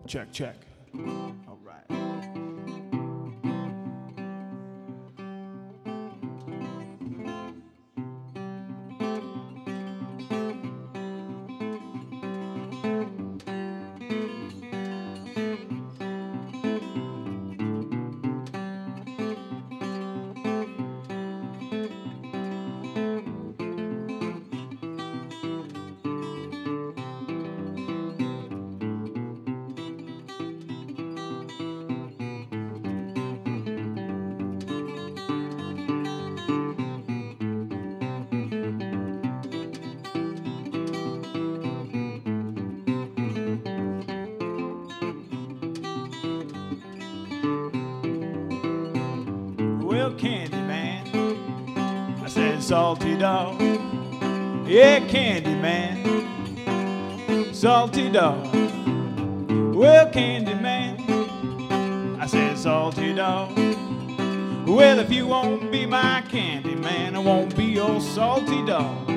Check, check. All right. Well, Candy Man, I said salty dog. Yeah, Candy Man, salty dog. Well, Candy Man, I said salty dog. Well, if you won't be my Candy Man, I won't be your salty dog.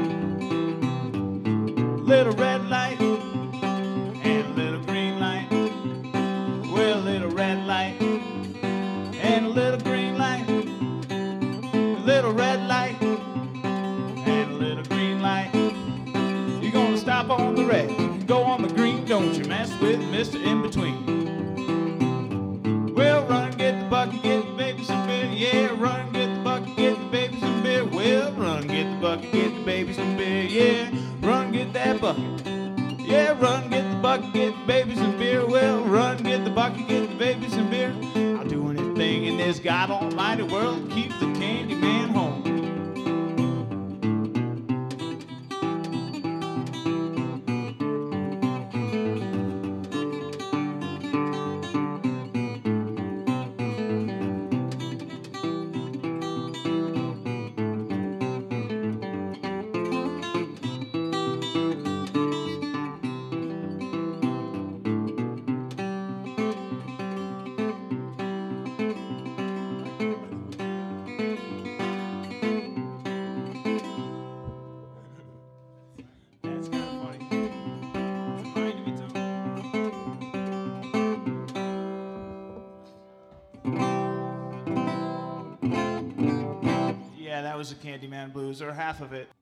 Little red light and little green light. Well, little red light and a little green light. Little red light and a little green light. You're gonna stop on the red and go on the green. Don't you mess with Mr. In Between. Well, run and get the bucket, get the baby some beer. Yeah, run and get the bucket, get the baby some beer. Well, run and get the bucket, get the baby some beer. Yeah, run and get that bucket. Yeah, run and get the bucket, get the baby some beer. Well, run and get the bucket, get the baby some beer. I'll do anything in this God almighty world to keep the Candy Man home. Yeah, that was the Candyman Blues, or half of it.